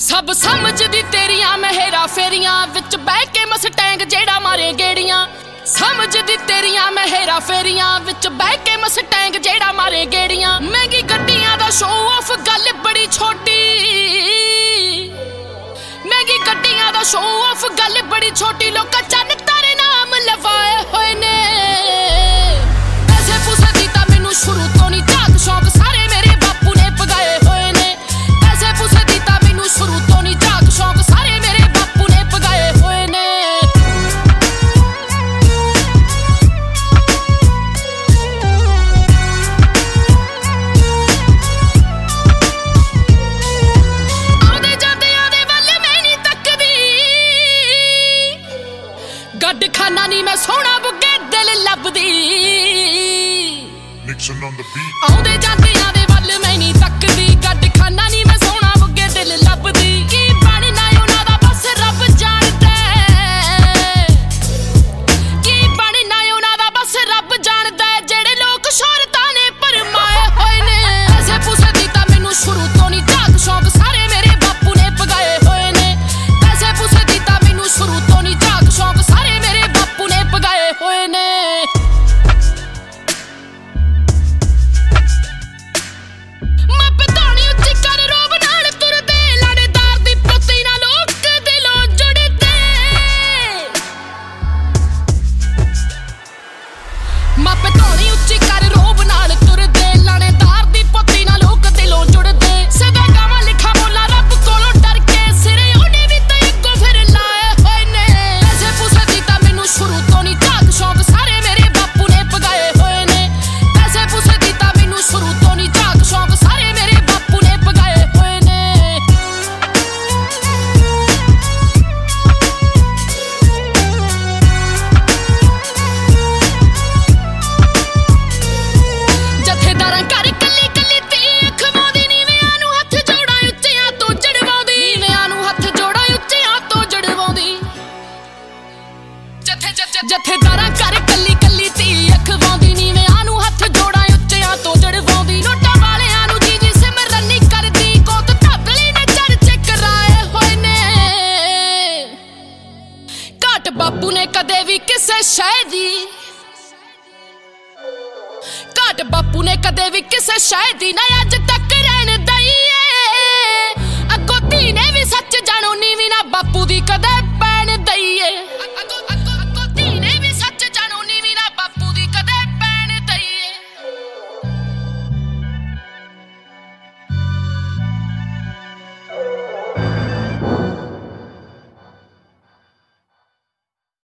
सब समझदी तेरियां मैं हेरा फेरियां विच बह के मस्टैंग जेड़ा मारे गेड़ियां। समझदी तेरियां मैं हेरा फेरियां विच बह के मस्टैंग जेड़ा मारे गेड़ियां। महंगी गड्डियां दा शो ऑफ गल बड़ी छोटी, महंगी गड्डियां दा शो ऑफ गल बड़ी छोटी। लोकां चन्न तारे नाम लवाए होए ने, पैसे पूसे दी तां मैनू शुरू तो नहीं झाक शौक सारे मेरे बापू ने पगाए होए ने। पैसे पूसे दी तां मैनू शुरू तो नहीं झाक शौक सारे मेरे बापू ने पगाए होए ने। आउंदे जांदियां दे वल मैं नहीं तकदी, गड्ड खाना नहीं मैं सोहना बुग्गे दिल लभदी। आउंदे जांदियां दे वल मैं नहीं तकदी, गड्ड खाना नहीं मैं सोहना बुग्गे दिल लभदी। की बनना उन्हां दा बस रब जाणदा, की बनना उन्हां दा बस रब जाणदा। जेड़े लोक शोहरतां ने भरमाए होए ने, पैसे पूसे दी तां मैनू शुरू तो नहीं झाक शौक सारे मेरे बापू ने पगाए होए ने। पैसे पूसे दी तां मैनू शुरू तो नहीं झाक शौक सारे मेरे बापू ने पगाए होए ने। मापे धौनी उच्ची कर रोब नाल तुरदे, लाणेदार दी पोती नाल लोक दिलों जुड़दे। सदा गावां लिखा बोला रब कोलों डर के, सिरे ओने भी ते अग्गों फिर लाए होए ने। पैसे पूसे दी तां मैनू शुरू तो नहीं झाक शौक सारे मेरे बापू ने पगाए होए ने। पैसे पूसे दी तां मैनू शुरू तो नहीं झाक शौक सारे मेरे बापू ने पगाए होए ने। ਜਥੇਦਾਰਾਂ ਘਰ ਕੱਲੀ ਕੱਲੀ ਤੀ ਖਵਾਉਂਦੀ, ਨੀਵਿਆਂ ਨੂੰ ਹੱਥ ਜੋੜਾਂ ਉੱਚਿਆਂ ਤੋਂ ਜੜਵਾਉਂਦੀ। ਨੀਵਿਆਂ ਨੂੰ ਹੱਥ ਜੋੜਾਂ ਉੱਚਿਆਂ ਤੋਂ ਜੜਵਾਉਂਦੀ। ਜਥੇਦਾਰਾਂ ਘਰ ਕੱਲੀ ਕੱਲੀ ਤੀ ਖਵਾਉਂਦੀ, ਨੀਵਿਆਂ ਨੂੰ ਹੱਥ ਜੋੜਾਂ ਉੱਚਿਆਂ ਤੋਂ ਜੜਵਾਉਂਦੀ। ਨੋਟਾਂ ਵਾਲਿਆਂ ਨੂੰ ਜੀ ਸਿਮਰਨ ਨਹੀਂ ਕਰਦੀ, ਕੋਤ ਧਾਤਲੀ ਨੇ ਚਰਚੇ ਕਰਾਏ ਹੋਏ ਨੇ। ਘਾਟ ਬਾਪੂ ਨੇ ਕਦੇ ਵੀ ਕਿਸੇ ਸ਼ੈ ਦੀ, ਘਾਟ ਬਾਪੂ ਨੇ ਕਦੇ ਵੀ ਕਿਸੇ ਸ਼ੈ ਦੀ ਨਾ ਅੱਜ ਤੱਕ ਰਹਿਣ ਦਈ ਏ। ਅੱਗੋਂ ਧੀ ਨੇ ਵੀ ਸੱਚ ਜਾਣੋ ਨੀਵੀਂ ਨਾ ਬਾਪੂ ਦੀ ਕਦੇ ਪੈਣ ਦਈ ਏ।